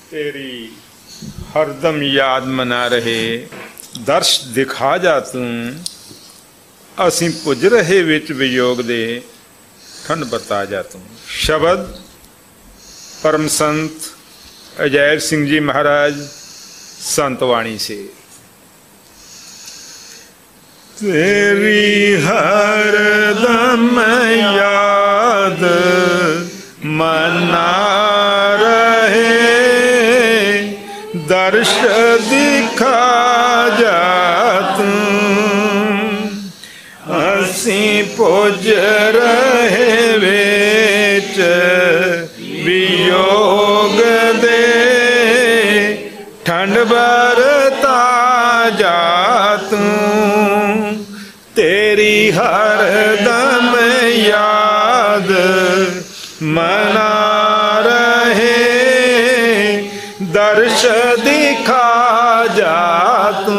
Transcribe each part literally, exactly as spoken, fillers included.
तेरी हरदम याद मना रहे दर्श दिखा जा तू असीं पुज रहे विच वियोग दे ठंड बता जा तू। शब्द परम संत अजैब सिंह जी महाराज संतवाणी से। तेरी हरदम याद मना रहे दर्श दिखा जा तू असीं पुज रहे विच वियोग दे ठंड बरता जा तू। तेरी हरदम याद मना रहे दर्श दिखा जा तू।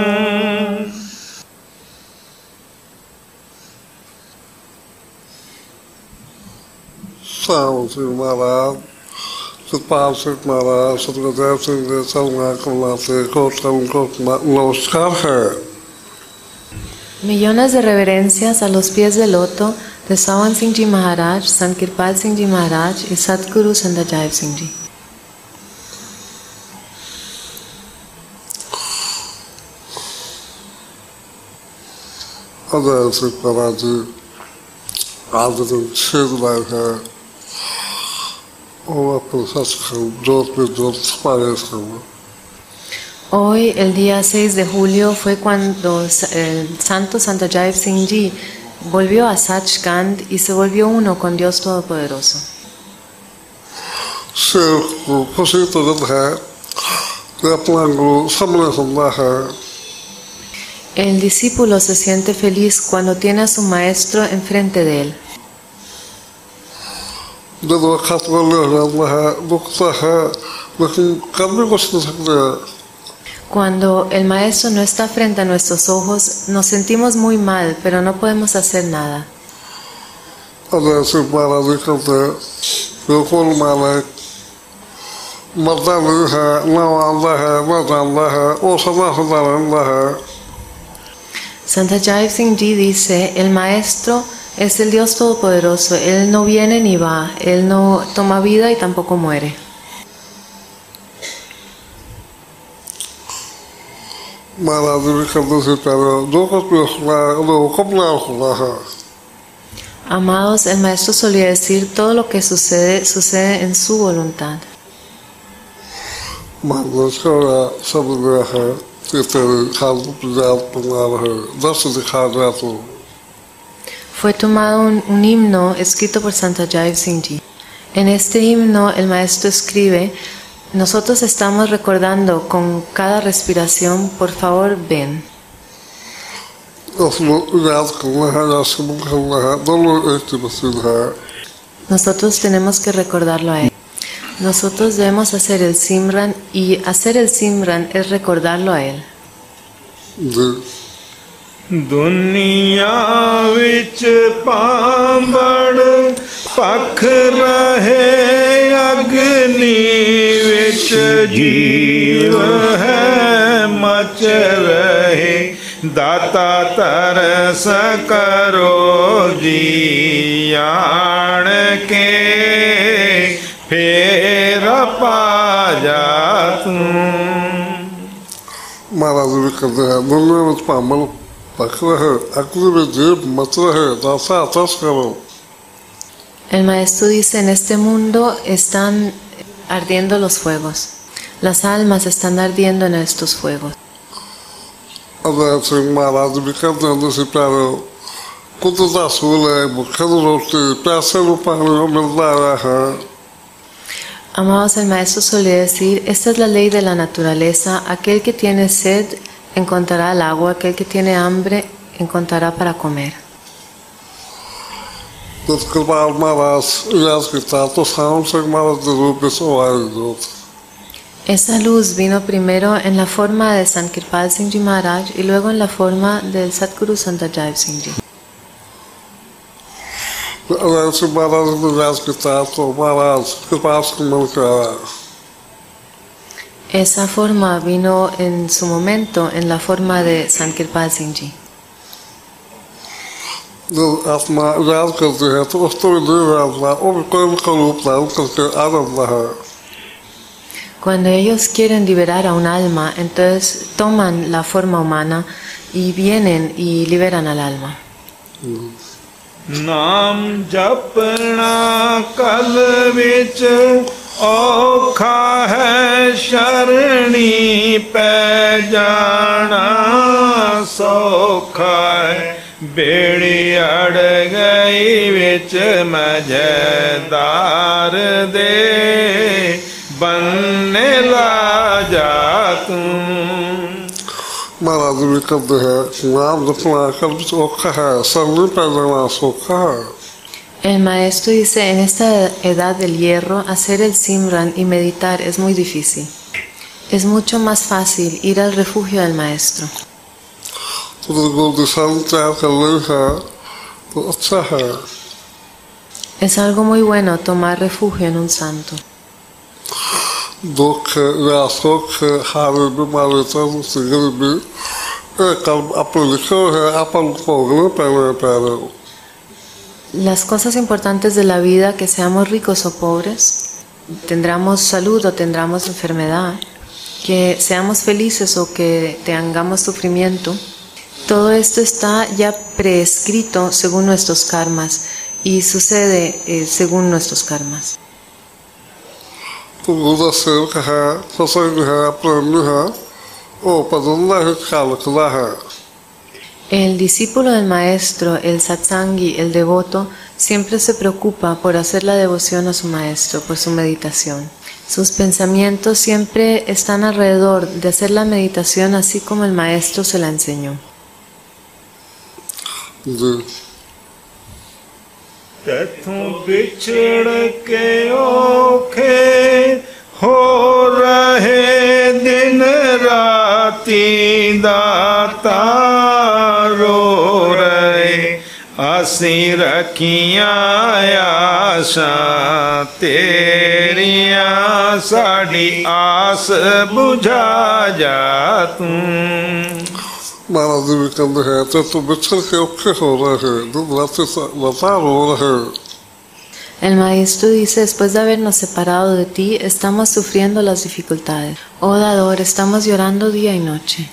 सावन सिंह महाराज, सतपाल सिंह महाराज, सतगुरुदेव सिंह जी सर्वना कमला से कोटम कोटमा नमस्कार है। Millones de reverencias a los pies del loto de Sawan Singh Ji Maharaj, Sant Kirpal Singh Ji Maharaj y Satguru Sant Ajaib Singh Ji. Ajay सिंह महाराज जी आज दिन छह जुलाई है और अपने सचखंड जोत में जोत छुपाए इसमें। Hoy, el día seis de julio, fue cuando el santo Sant Ajaib Singh Ji volvió a Sachkhand y se volvió uno con Dios Todopoderoso. Sheikh को खुशी तो जब है कि अपना गुरु सामने सुनता है। El discípulo se siente feliz cuando tiene a su maestro enfrente de él. जब वक्त वाले रहता है दुखता है लेकिन कर भी कुछ नहीं सकते। Cuando el maestro no está frente a nuestros ojos, nos sentimos muy mal, pero no podemos hacer nada. Ajay सिंह महाराज जी कहते बिल्कुल मालिक मरता नहीं है न आंदा है न जानता है वो सदा सदा रहता है। Sant Ajaib Singh Ji dice, el maestro es el Dios Todopoderoso, él no viene ni va, él no toma vida y tampoco muere. महाराज जी कहते से प्यारे जो कुछ भी खुदा है वो हुक्म ना खुदा है। Amados, el maestro solía decir, todo lo que sucede, sucede en su voluntad. महाराज का सब गया है कि तेरे खाल प्रजात बना रहे दस दिखा जा तू। Fue tomado un, un himno escrito por Sant Ajaib Singh Ji. En este himno el maestro escribe, nosotros estamos recordando con cada respiración, por favor ven. Nosotros tenemos que recordarlo a él. Nosotros debemos hacer el Simran y hacer el Simran es recordarlo a él. दुनिया विच पांबड़ पख रहे अग्नि विच जीव है मच रहे दाता तरस करो जी आण के फेर पा जा तू। महाराज भी कहते हैं दुनिया में पांबड़ El maestro dice, en este mundo están ardiendo los fuegos. Las almas están ardiendo en estos fuegos. Amados, el maestro solía decir, esta es la ley de la naturaleza, aquel que tiene sed encontrará el agua, aquel que tiene hambre encontrará para comer. Esa luz vino primero en la forma de Sant Kirpal Singh Ji Maharaj y luego en la forma del Satguru Sant Ajaib Singh Ji. Esa forma vino en su momento en la forma de Sankirpal Singh Ji. जब आत्मा याद करते हैं तो उस तो विदेह आत्मा और कर्म का रूप धारण करके आनंद है। Cuando ellos quieren liberar a un alma, entonces toman la forma humana y vienen y liberan al alma. ਨਾਮ ਜਪਣਾ ਕਲ ਵਿੱਚ ਔਖਾ ਹੈ, ਸ਼ਰਣੀ ਪੈ ਜਾਣਾ ਸੌਖਾ ਹੈ। ਬੇੜੀ ਅੜ ਗਈ ਵਿੱਚ ਮਝਦਾਰ ਦੇ, ਬੰਨੇ ਲਾ ਜਾ ਤੂੰ। महाराज भी कहते हैं नाम जपना कल औखा है, सरनी पैदा सौखा है। El maestro dice, en esta edad del hierro, hacer el Simran y meditar es muy difícil. Es mucho más fácil ir al refugio del maestro. तो गोदिशान तैयार कर ली है तो अच्छा है। Es algo muy bueno tomar refugio en un santo. दुख या सुख हारे बीमारी तब से गरीबी एक अपने लिखे है अपन भोगने पहले पहले। Las cosas importantes de la vida, que seamos ricos o pobres, tendremos salud o tendremos enfermedad, que seamos felices o que tengamos sufrimiento, todo esto está ya prescrito según nuestros karmas y sucede eh, según nuestros karmas. तो गुरु सेवक है, सत्संग है, प्रेमी है, वो पदन्ना ही ख्याल रखना है। El discípulo del maestro, el satsangi, el devoto, siempre se preocupa por hacer la devoción a su maestro, por su meditación. Sus pensamientos siempre están alrededor de hacer la meditación así como el maestro se la enseñó. जी ਤੈਥੋਂ ਵਿਛੜ ਕੇ ਔਖੇ ਹੋ ਰਹੇ ਦਿਨ ਰਾਤੀ ਦਾਤਾ ਰੋ ਰਹੇ, ਅਸੀਂ ਰੱਖੀਆਂ ਆਸਾਂ ਤੇਰੀਆਂ, ਸਾਡੀ ਆਸ ਬੁਝਾ ਜਾ ਤੂੰ। महाराज भी कहते हैं तो तो बिछड़ के औखे हो रहे हैं, दिन रात लता रो रहे। El maestro dice, después de habernos separado de ti, estamos sufriendo las dificultades. Oh dador, estamos llorando día y noche.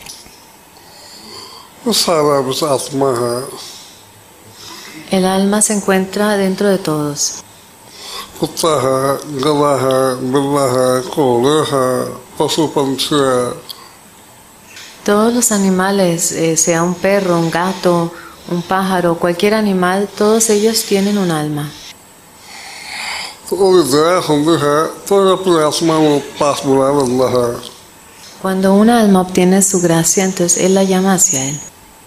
सारा बस आत्मा है। El alma se encuentra dentro de todos. कुत्ता है, गधा है, बिल्ला है, घोड़े है, पशु पंछी है। Todos los animales, eh, sea un perro, un gato, un pájaro, cualquier animal, todos ellos tienen un alma. तो वो दया होती है तो अपने आत्मा में पास बुला लेता है। Cuando una alma obtiene su gracia, entonces él la llama hacia él.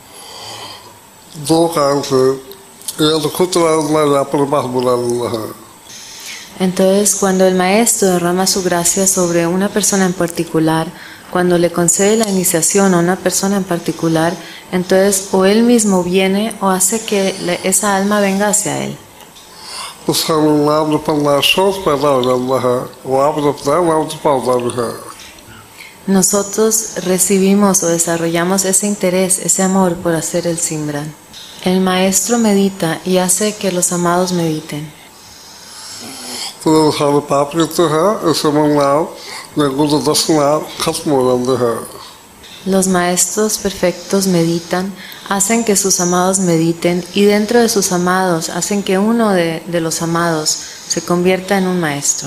दो काम से या तो खुद रहना या अपने पास बुला लेता है। Entonces, cuando el maestro derrama su gracia sobre una persona en particular, cuando le concede la iniciación a una persona en particular, entonces o él mismo viene o hace que esa alma venga hacia él. उसका नाम जपना शौक पैदा हो जाता है, वो आप जपता है नाम जपाता भी है। Nosotros recibimos o desarrollamos ese interés, ese amor por hacer el Simran. El maestro medita y hace que los amados mediten. तो जब सारे पाप करते हैं ऐसे मंगलाओ गुरु दर्शना खत्म हो जाते हैं। Los maestros perfectos meditan, hacen que sus amados mediten y dentro de sus amados hacen que uno de, de los amados se convierta en un maestro.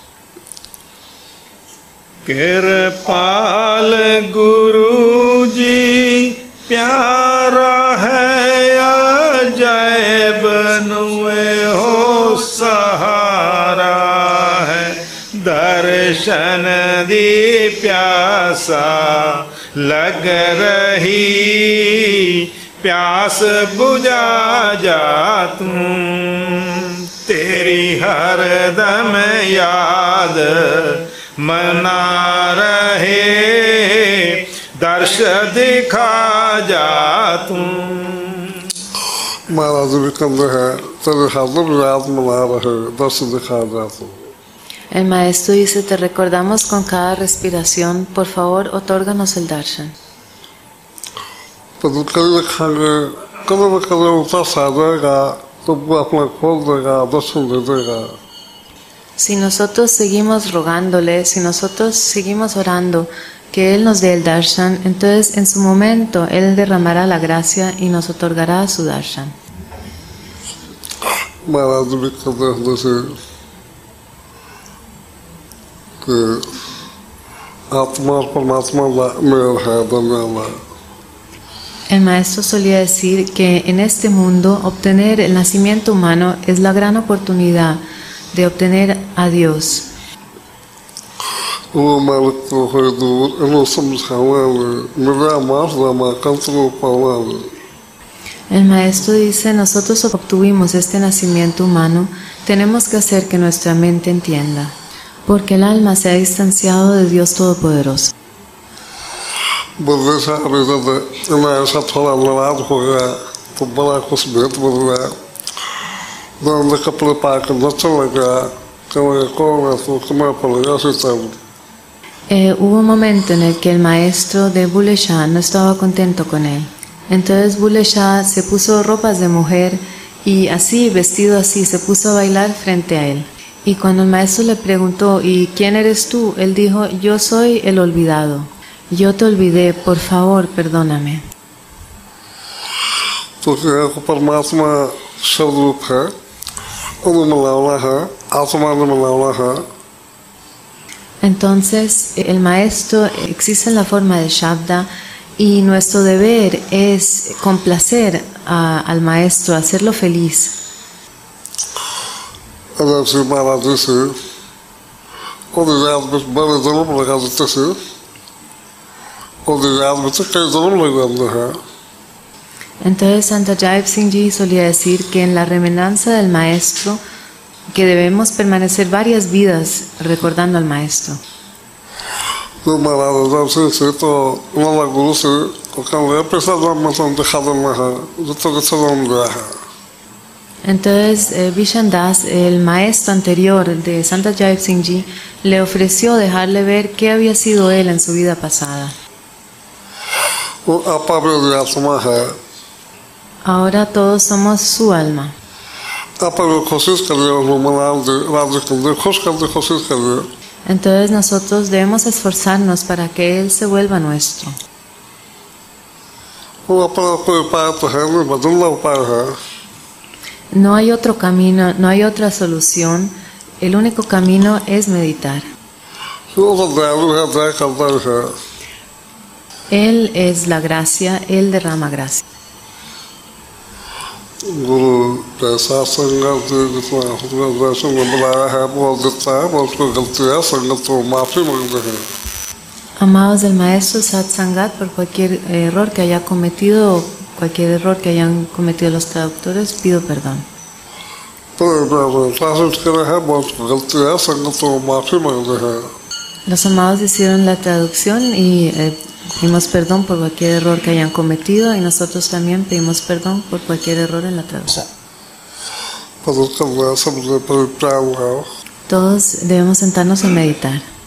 कृपाल गुरु जी प्यारा है, अजैब नुए हो सहारा है, दर्शन दी प्यासा लग रही, प्यास बुझा जा तू, तेरी हरदम याद मना रहे, दर्श दिखा जा तू। महाराज भी कहते हैं तेरे हरदम याद मना रहे, दर्श दिखा जा तू। El maestro dice, te recordamos con cada respiración, por favor, otórganos el darshan. Pero कई देखेंगे कभी न कभी उदास आ जाएगा तो वो अपना खोल देगा दर्शन दे देगा. Si nosotros seguimos rogándole, si nosotros seguimos orando que Él nos dé el darshan, entonces en su momento Él derramará la gracia y nos otorgará su darshan. महाराज भी कहते हैं जैसे कि आत्मा और परमात्मा मेल है दुनिया में. El maestro solía decir que en este mundo obtener el nacimiento humano es la gran oportunidad de obtener a Dios. वो मालिक तो है दूर इन्हों समझाने मेरा माफ दामा कंट्रोल पाने. El maestro dice, nosotros obtuvimos este nacimiento humano, tenemos que hacer que nuestra mente entienda, porque el alma se ha distanciado de Dios Todopoderoso. बदले सारे जब इन्हें ऐसा थोड़ा नाराज हो गया तो बड़ा कुछ भेद बन गया. दोनों कपड़े पाकर नचने लगा कमरे कौन है तो कमरे पर लगा Sita. Eh, hubo un momento en el que el maestro de Bullhe Shah no estaba contento con él. Entonces Bullhe Shah se puso ropas de mujer y así, vestido así, se puso a bailar frente a él. Y cuando el maestro le preguntó, ¿y quién eres tú? Él dijo, yo soy el olvidado. Yo te olvidé, por favor, perdóname. तो एक परमात्मा स्वरूप है उन्हें मिलाना है आत्मा ने मिलाना है. Entonces el maestro existe en la forma de Shabda y nuestro deber es complacer a, al maestro, hacerlo feliz. अगर से महाराज से और याद में बड़े जरूर लगा देते से और याद में तो कई जरूर लग जाते हैं. Entonces Santa Jaiv Singh Ji solía decir que en la remembranza del maestro que debemos permanecer varias vidas recordando al maestro. तो महाराज से से तो वाला गुरु से तो कम है पैसा जब मतलब दिखा देना है जो तो कैसे हम गया है. Entonces eh, Vishan Das, el maestro anterior de Santa Jaiv Singh Ji, le ofreció dejarle ver qué había sido él en su vida pasada. वो आपा भी आत्मा है. Ahora todos somos su alma. आपा भी कोशिश कर रहे हो मनाल दे राज कर दे खुश कर दे कोशिश कर रहे. Entonces nosotros debemos esforzarnos para que Él se vuelva nuestro. वो अपना कोई उपाय तो है नहीं बदलना उपाय है. No hay otro camino, no hay otra solución. El único camino es meditar. वो तो दयालु है दया करता है. Él es la gracia, Él derrama gracia. गुरु जैसा संगत जितना दर्शन में बुलाया है बोल देता है वो उसको गलती है संगत को माफी मांगते हैं. Amados del Maestro Satsangat, por cualquier error que haya cometido, cualquier error que hayan cometido los traductores, pido perdón. तो ट्रांसलेट करे है वो उसको गलती है संगत को माफी मांगते हैं. Los amados hicieron la traducción y eh, pedimos perdón por cualquier error que hayan cometido y nosotros también pedimos perdón por cualquier error en la traducción. पर उसका सब परिप्राण है. Todos debemos sentarnos a meditar.